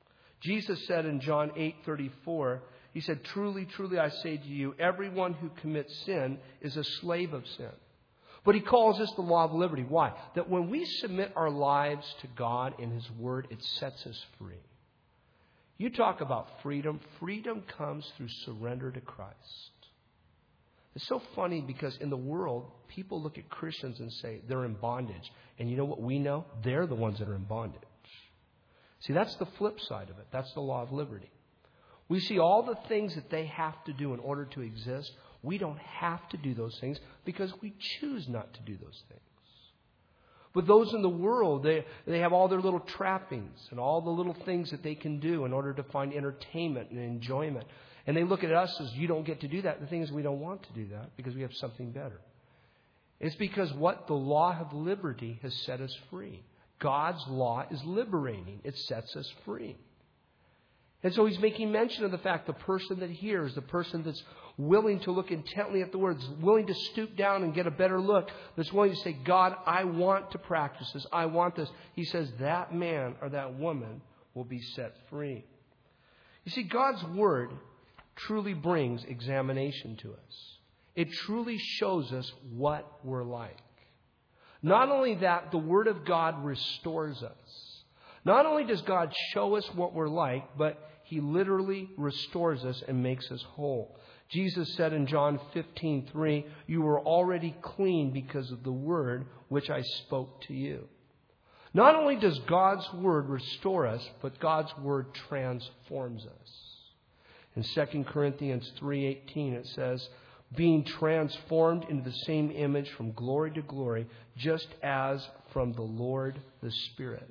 Jesus said in John 8:34, He said, "Truly, truly, I say to you, everyone who commits sin is a slave of sin." But He calls this the law of liberty. Why? That when we submit our lives to God and His Word, it sets us free. You talk about freedom. Freedom comes through surrender to Christ. It's so funny because in the world, people look at Christians and say they're in bondage. And you know what we know? They're the ones that are in bondage. See, that's the flip side of it. That's the law of liberty. We see all the things that they have to do in order to exist. We don't have to do those things because we choose not to do those things. But those in the world, they have all their little trappings and all the little things that they can do in order to find entertainment and enjoyment. And they look at us as, you don't get to do that. The thing is, we don't want to do that because we have something better. It's because what? The law of liberty has set us free. God's law is liberating. It sets us free. And so He's making mention of the fact the person that hears, the person that's willing to look intently at the words, willing to stoop down and get a better look, that's willing to say, God, I want to practice this. I want this. He says that man or that woman will be set free. You see, God's Word truly brings examination to us. It truly shows us what we're like. Not only that, the Word of God restores us. Not only does God show us what we're like, but He literally restores us and makes us whole. Jesus said in John 15:3, "You were already clean because of the word which I spoke to you." Not only does God's Word restore us, but God's Word transforms us. In 2 Corinthians 3:18 it says, "Being transformed into the same image from glory to glory, just as from the Lord the Spirit."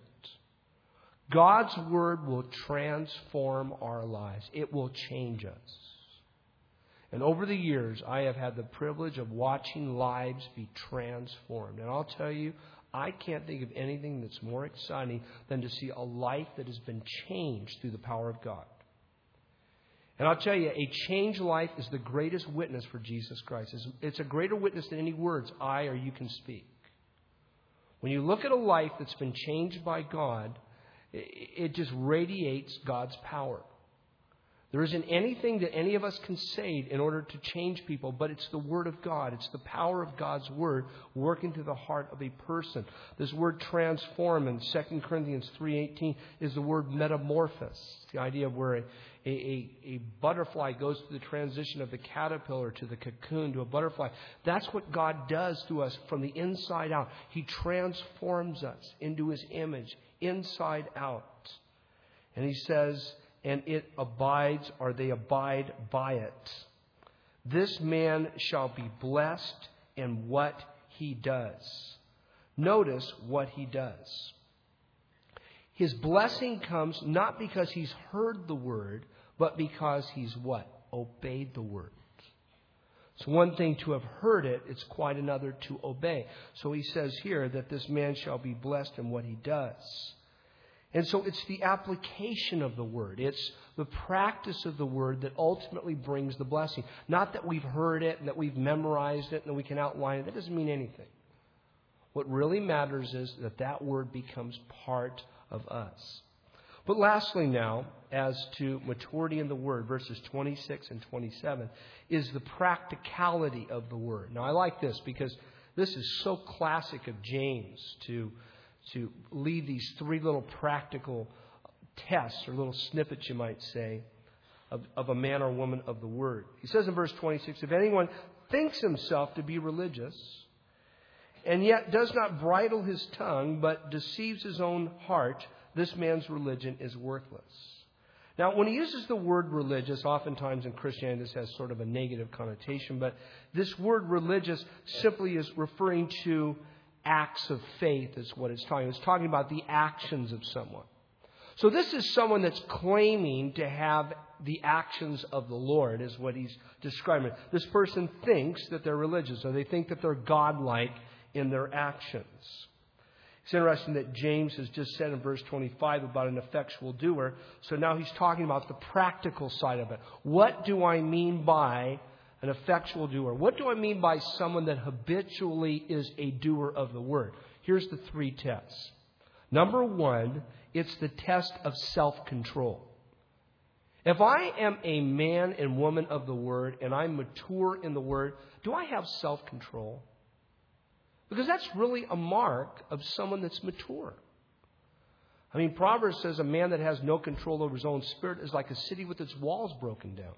God's Word will transform our lives. It will change us. And over the years, I have had the privilege of watching lives be transformed. And I'll tell you, I can't think of anything that's more exciting than to see a life that has been changed through the power of God. And I'll tell you, a changed life is the greatest witness for Jesus Christ. It's a greater witness than any words I or you can speak. When you look at a life that's been changed by God, it just radiates God's power. There isn't anything that any of us can say in order to change people, but it's the Word of God. It's the power of God's Word working through the heart of a person. This word transform in 2 Corinthians 3:18 is the word metamorphosis. It's the idea of where a butterfly goes through the transition of the caterpillar to the cocoon to a butterfly. That's what God does to us from the inside out. He transforms us into His image, inside out. And He says, and it abides, or they abide by it. This man shall be blessed in what he does. Notice what he does. His blessing comes not because he's heard the word, but because he's what? Obeyed the word. It's one thing to have heard it, it's quite another to obey. So he says here that this man shall be blessed in what he does. And so it's the application of the word. It's the practice of the word that ultimately brings the blessing. Not that we've heard it and that we've memorized it and that we can outline it. That doesn't mean anything. What really matters is that that word becomes part of us. But lastly now, as to maturity in the word, verses 26 and 27, is the practicality of the word. Now I like this because this is so classic of James to leave these three little practical tests or little snippets, you might say, of a man or woman of the Word. He says in verse 26, if anyone thinks himself to be religious and yet does not bridle his tongue but deceives his own heart, this man's religion is worthless. Now, when he uses the word religious, oftentimes in Christianity this has sort of a negative connotation, but this word religious simply is referring to acts of faith is what it's talking about. It's talking about the actions of someone. So this is someone that's claiming to have the actions of the Lord, is what he's describing. This person thinks that they're religious, or they think that they're godlike in their actions. It's interesting that James has just said in verse 25 about an effectual doer. So now he's talking about the practical side of it. What do I mean by an effectual doer? What do I mean by someone that habitually is a doer of the word? Here's the three tests. Number one, it's the test of self-control. If I am a man and woman of the Word and I'm mature in the Word, do I have self-control? Because that's really a mark of someone that's mature. I mean, Proverbs says a man that has no control over his own spirit is like a city with its walls broken down.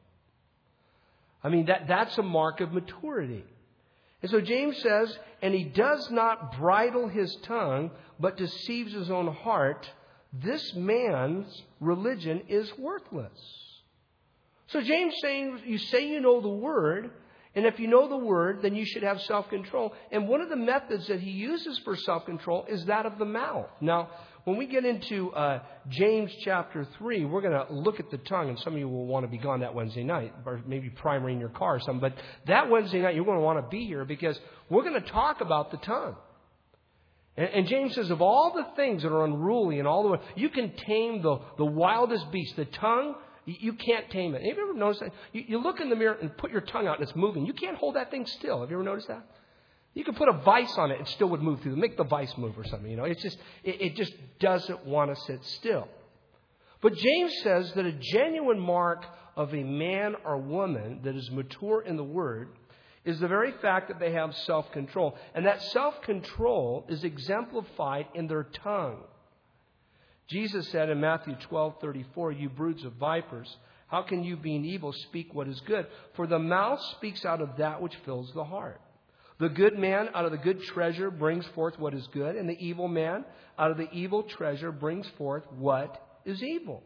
I mean, that's a mark of maturity. And so James says, and he does not bridle his tongue, but deceives his own heart. This man's religion is worthless. So James saying, you say you know the Word, and if you know the Word, then you should have self-control. And one of the methods that he uses for self-control is that of the mouth. Now, when we get into James chapter 3, we're going to look at the tongue, and some of you will want to be gone that Wednesday night, or maybe primary in your car or something. But that Wednesday night, you're going to want to be here because we're going to talk about the tongue. And James says, of all the things that are unruly and all the you can tame the wildest beast. The tongue, you can't tame it. Have you ever noticed that? You look in the mirror and put your tongue out and it's moving. You can't hold that thing still. Have you ever noticed that? You could put a vice on it and still would move through. Make the vice move or something. You know, it just doesn't want to sit still. But James says that a genuine mark of a man or woman that is mature in the Word is the very fact that they have self-control. And that self-control is exemplified in their tongue. Jesus said in Matthew 12:34, you broods of vipers, how can you, being evil, speak what is good? For the mouth speaks out of that which fills the heart. The good man out of the good treasure brings forth what is good, and the evil man out of the evil treasure brings forth what is evil.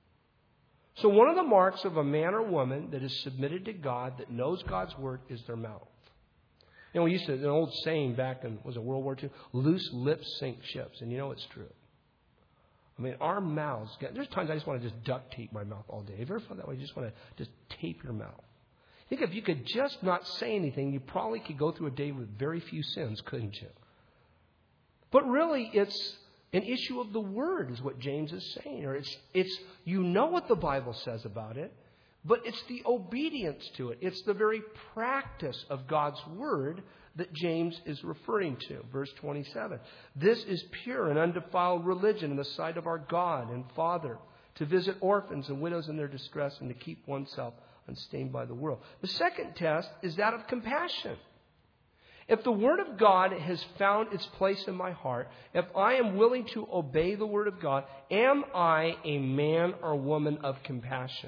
So one of the marks of a man or woman that is submitted to God, that knows God's Word, is their mouth. You know, we used to, an old saying back in, was it World War II? Loose lips sink ships. And you know it's true. I mean, our mouths there's times I just want to just duct tape my mouth all day. Have you ever felt that way? You just want to just tape your mouth. I think if you could just not say anything, you probably could go through a day with very few sins, couldn't you? But really, it's an issue of the Word is what James is saying. Or it's you know what the Bible says about it, but it's the obedience to it. It's the very practice of God's Word that James is referring to. Verse 27. This is pure and undefiled religion in the sight of our God and Father, to visit orphans and widows in their distress and to keep oneself unstained by the world. The second test is that of compassion. If the Word of God has found its place in my heart, if I am willing to obey the Word of God, am I a man or woman of compassion?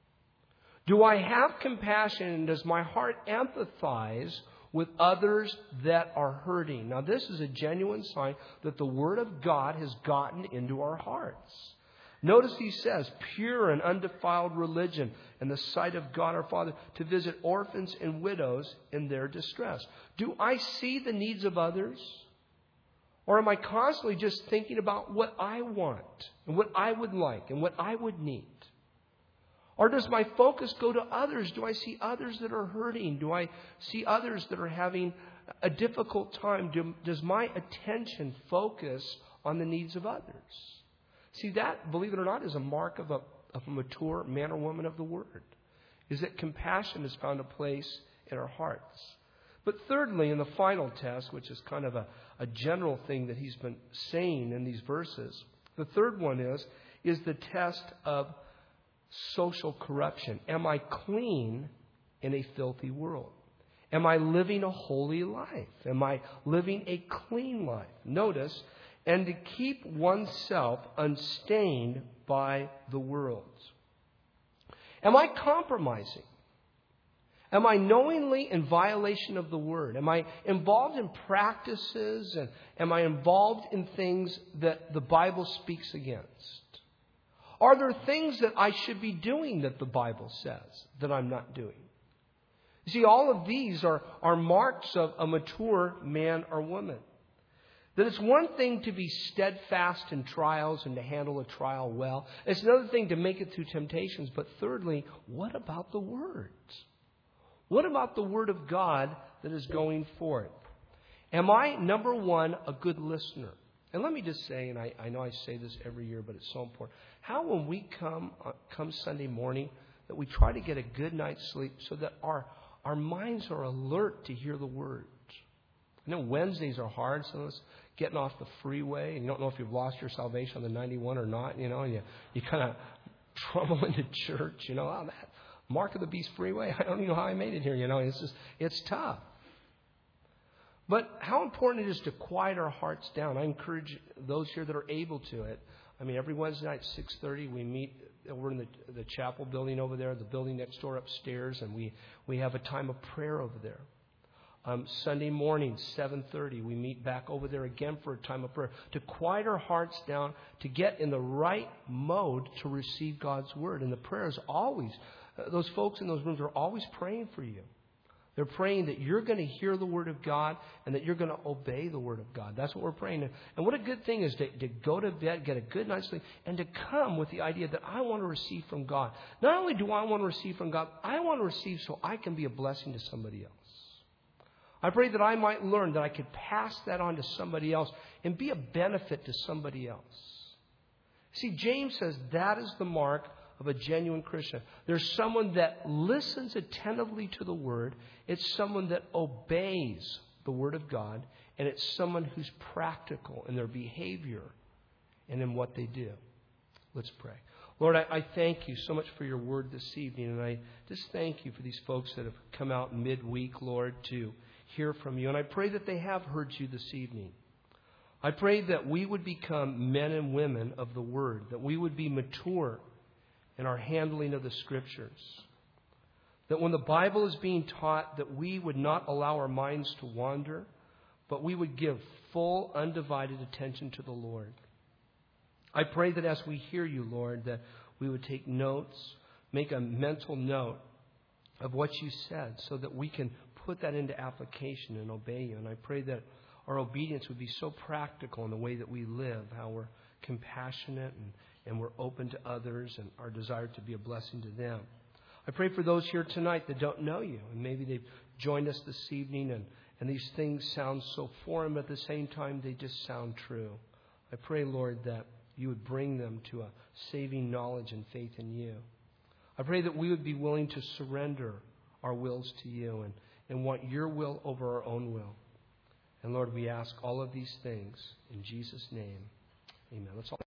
Do I have compassion, and does my heart empathize with others that are hurting? Now, this is a genuine sign that the Word of God has gotten into our hearts. Notice he says, pure and undefiled religion in the sight of God our Father, to visit orphans and widows in their distress. Do I see the needs of others? Or am I constantly just thinking about what I want and what I would like and what I would need? Or does my focus go to others? Do I see others that are hurting? Do I see others that are having a difficult time? Does my attention focus on the needs of others? See, that, believe it or not, is a mark of a mature man or woman of the Word, is that compassion has found a place in our hearts. But thirdly, in the final test, which is kind of a general thing that he's been saying in these verses, the third one is the test of social corruption. Am I clean in a filthy world? Am I living a holy life? Am I living a clean life? Notice, and to keep oneself unstained by the world. Am I compromising? Am I knowingly in violation of the Word? Am I involved in practices? And am I involved in things that the Bible speaks against? Are there things that I should be doing that the Bible says that I'm not doing? You see, all of these are marks of a mature man or woman. That it's one thing to be steadfast in trials and to handle a trial well. It's another thing to make it through temptations. But thirdly, what about the Word? What about the Word of God that is going forth? Am I, number one, a good listener? And let me just say, and I know I say this every year, but it's so important. How when we come Sunday morning, that we try to get a good night's sleep so that our minds are alert to hear the Word. I know Wednesdays are hard. Some of us getting off the freeway and you don't know if you've lost your salvation on the 91 or not, and you kind of trouble into church. That Mark of the Beast Freeway, I don't even know how I made it here. It's tough. But how important it is to quiet our hearts down. I encourage those here that are able to it. Every Wednesday night, 6:30, we meet over in the chapel building over there, the building next door upstairs, and we have a time of prayer over there. Sunday morning, 7:30, we meet back over there again for a time of prayer to quiet our hearts down, to get in the right mode to receive God's Word. And the prayer is always, those folks in those rooms are always praying for you. They're praying that you're going to hear the Word of God and that you're going to obey the Word of God. That's what we're praying. And what a good thing is to go to bed, get a good night's sleep, and to come with the idea that I want to receive from God. Not only do I want to receive from God, I want to receive so I can be a blessing to somebody else. I pray that I might learn that I could pass that on to somebody else and be a benefit to somebody else. See, James says that is the mark of a genuine Christian. There's someone that listens attentively to the Word. It's someone that obeys the Word of God. And it's someone who's practical in their behavior and in what they do. Let's pray. Lord, I thank you so much for your Word this evening. And I just thank you for these folks that have come out midweek, Lord, to hear from you. And I pray that they have heard you this evening. I pray that we would become men and women of the Word, that we would be mature in our handling of the Scriptures. That when the Bible is being taught, that we would not allow our minds to wander, but we would give full, undivided attention to the Lord. I pray that as we hear you, Lord, that we would take notes, make a mental note of what you said so that we can put that into application and obey you. And I pray that our obedience would be so practical in the way that we live, how we're compassionate and we're open to others and our desire to be a blessing to them. I pray for those here tonight that don't know you, and maybe they've joined us this evening and these things sound so foreign, but at the same time they just sound true. I pray, Lord, that you would bring them to a saving knowledge and faith in you. I pray that we would be willing to surrender our wills to you and want your will over our own will. And Lord, we ask all of these things in Jesus' name. Amen. Let's all